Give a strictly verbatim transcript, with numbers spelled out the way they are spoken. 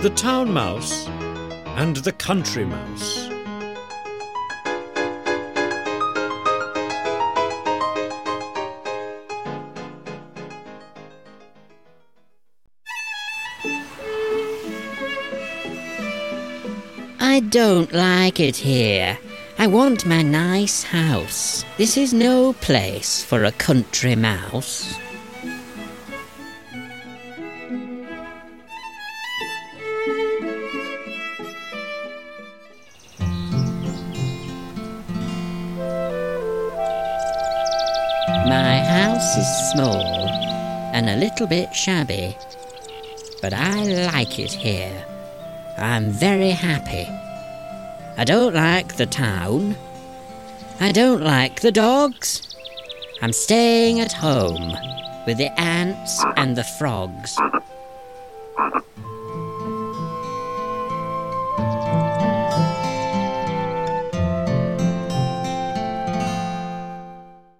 The Town Mouse and the Country Mouse. I don't like it here. I want my nice house. This is no place for a country mouse. My house is small and a little bit shabby, but I like it here. I'm very happy. I don't like the town. I don't like the dogs. I'm staying at home with the ants and the frogs.